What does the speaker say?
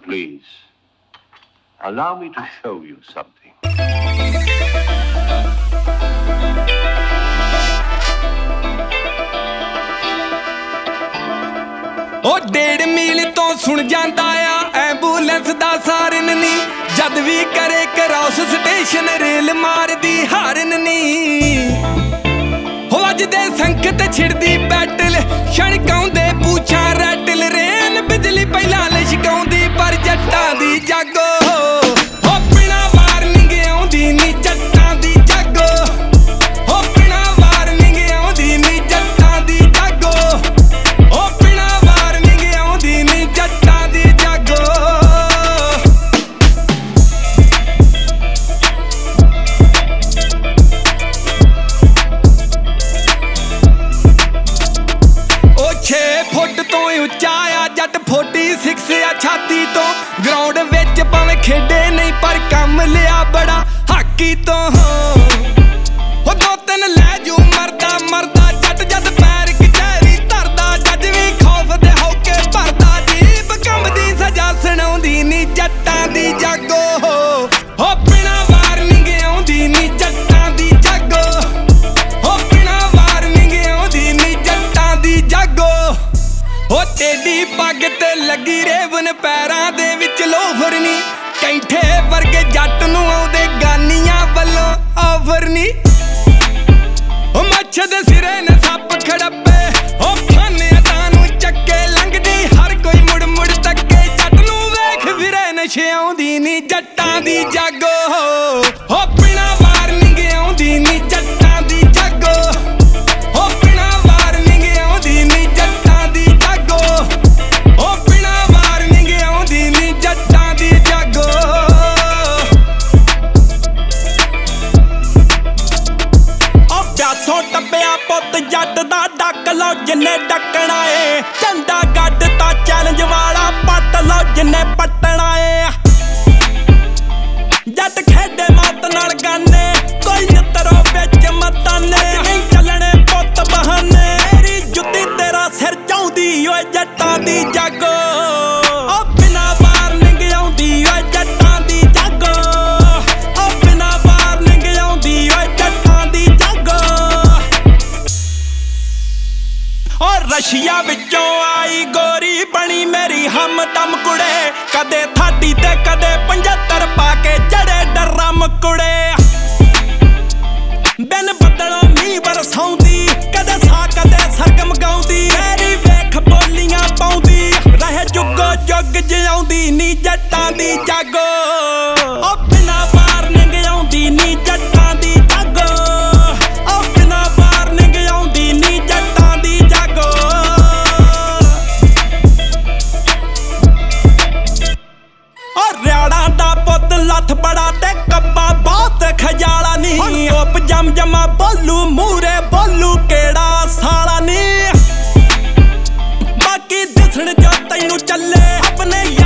please. Allow me to show you something. ਉਹ 1.5 ਮੀਲ ਤੋਂ ਸੁਣ ਜਾਂਦਾ ਆ ਐਂਬੂਲੈਂਸ ਦਾ ਸਾਰਨ ਨੀ ਜਦ ਵੀ ਕਰੇ ਕ੍ਰਾਸ ਸਟੇਸ਼ਨ ਰੇਲ ਮਾਰਦੀ ਹਾਰਨ ਨੀ ਹੋ ਅੱਜ ਦੇ ਸੰਕਟ ਛਿੜਦੀ ਬੈਟਲ ਛਣਕਾਉਂਦੇ ਪੂਛਾਂ ਰੈਟਲ ਰੇਲ ਬਿਜਲੀ ਪਹਿਲਾਂ ਲਿਸ਼ਕਾਉਂਦੀ ਪਰ ਜੱਟਾਂ ਦੀ ਜਾਗੋ ਉੱਚਾ ਆ ਜੱਟ 46 ਆ ਛਾਤੀ ਤੋਂ ਗਰਾਊਂਡ ਵਿੱਚ ਭਾਵੇਂ ਖੇਡੇ ਨਹੀਂ ਪਰ ਕੰਮ ਲਿਆ ਬੜਾ ਹਾਕੀ ਤੋਂ ਹੋ 2-3 ਲੈ ਜੂ ਮਰਦਾ ਮਰਦਾ ਜੱਟ ਜਦ ਪੈਰ ਕਚਹਿਰੀ ਧਰਦਾ ਜੱਜ ਵੀ ਖੌਫ ਦੇ ਹੋ ਕੇ ਭਰਦਾ ਜੀਬ ਕੰਬਦੀ ਸਜ਼ਾ ਸੁਣਾਉਂਦੀ ਨੀ ਜੱਟਾਂ ਦੀ ਜਾਗੋ ਹੋ ਬਿਨਾਂ ਵਾਰਨਿੰਗ ਆਉਂਦੀ ਨੀ ਜੱਟਾਂ ਦੀ ਜਾਗੋ ਹੋ ਬਿਨਾਂ ਵਾਰਨਿੰਗ ਆਉਂਦੀ ਨੀ ਜੱਟਾਂ ਦੀ ਜਾਗੋ ਹੋ ਟੇਡੀ ਪੱਗ ਤੇ ਲੱਗੀ ਰੇਵਨ ਪੈਰਾਂ ਦੇ ਵਿੱਚ ਲੋਫਰ ਨੀ ਕੈਂਠੇ ਵਰਗੇ ਜੱਟ ਨੂੰ ਆਉਂਦੇ ਗਾਨੀਆਂ ਵੱਲੋਂ ਆਫਰ ਨੀ ਹੋ ਮੱਛ ਦੇ ਸਿਰੇ ਨੇ ਸੱਪ ਖੜੱਪੇ ਹੋ ਫਾਨਿਆਂ ਨੂੰ ਚੱਕੇ ਲੰਘਦੀ ਹਰ ਕੋਈ ਮੁੜ ਮੁੜ ਤੱਕੇ ਜੱਟ ਨੂੰ ਵੇਖ ਫਿਰੇ ਨਸ਼ੇ ਆਉਂਦੀ ਨੀ ਜੱਟਾਂ ਦੀ ਜਾਗੋ ਹੋ ਬਿਨਾਂ ਵਾਰਨਿੰਗ ਆਉਂਦੀ ਨੀ ਜੱਟਾਂ ਦੀ ਜਾਗੋ ਹੋ ਬਿਨਾਂ ਵਾਰਨਿੰਗ ਆਉਂਦੀ ਨੀ ਜੱਟਾਂ ਦੀ ਜਾਗੋ ਹੋ ਬਿਨਾਂ ਵਾਰਨਿੰਗ ਆਉਂਦੀ ਨੀ ਜੱਟਾਂ ਦੀ ਜਾਗੋ ਉਹ ਪਿਆਸੋਂ ਟੱਪਿਆ ਪੁੱਤ ਜੱਟ ਦਾ ਡੱਕ ਲਓ ਜਿੰਨੇ ਡੱਕਣਾ ਏ ਝੰਡਾ ਗੱਡ ਤਾਂ ਚੈਲੰਜ ਵਾਲਾ ਪੱਟ ਲਓ ਜਿੰਨੇ ਪੱਟਣਾ ਏ ਜੱਟ ਖੇਡੇ ਮੱਤ ਨਾਲ ਗਾਨੇ ਕੋਈ ਨਿੱਤਰੋ ਵਿੱਚ ਮਤਾਨੇ ਨਹੀਂ ਚੱਲਣੇ ਪੁੱਤ ਬਹਾਨੇ ਮੇਰੀ ਜੁੱਤੀ ਤੇਰਾ ਸਿਰ ਚਾਉਂਦੀ ਓਏ ਜੱਟਾਂ ਦੀ ਜਾਗੋ ਓ ਬਿਨਾਂ ਵਾਰਨਿੰਗ ਆਉਂਦੀ ਓਏ ਜੱਟਾਂ ਦੀ ਜਾਗੋ ਓ ਬਿਨਾਂ ਵਾਰਨਿੰਗ ਆਉਂਦੀ ਓਏ ਜੱਟਾਂ ਦੀ ਜਾਗੋ ਓ ਰਸ਼ੀਆ ਵਿੱਚੋਂ ਆਈ ਗੋਰੀ ਬਣੀ ਮੇਰੀ ਹਮਦਮ ਕੁੜੇ ਕਦੇ ਥਾਡੀ ਤੇ ਕਦੇ 75 ਪਾ ਕੇ ਚੜੇ ਡਰਮ ਕੁੜੇ ਬਿਨ ਬੱਦਲੋਂ ਮੀਂਹ ਬਰਸਾਉਂਦੀ ਕਦੇ ਸਾ ਕਦੇ ਸਰਗਮ ਗਾਉਂਦੀ ਮੇਰੀ ਵੇਖ ਬੋਲੀਆਂ ਪਾਉਂਦੀ ਰਹੇ ਜੁਗੋ ਜੁਗ ਜਿਉਂਦੀ ਨੀ ਜੱਟਾਂ ਦੀ ਜਾਗੋ ਓ ਬਿਨਾਂ ਵਾਰਨਿੰਗ ਆਉਂਦੀ ਨੀ ਜੱਟਾਂ ਦੀ ਜਾਗੋ ਓ ਬਿਨਾਂ ਵਾਰਨਿੰਗ ਆਉਂਦੀ ਨੀ ਜੱਟਾਂ ਦੀ ਜਾਗੋ ਓ ਰਿਆੜਾਂ ਦਾ ਪੁੱਤ ਲੱਥ ਬੜਾ ਤੇ ਕੱਬਾ ਬਹੁਤ ਖਜਾਲਾ ਨੀ ਓਪ ਜਮ ਜਮਾ ਬੋਲੂ ਮੂਰੇ ਬੋਲੂ ਕਿਹੜਾ ਸਾਲਾ ਨੀ ਬਾਕੀ ਦਿਸਣ ਜੋ ਤੈਨੂੰ ਚੱਲੇ ਆਪਣੇ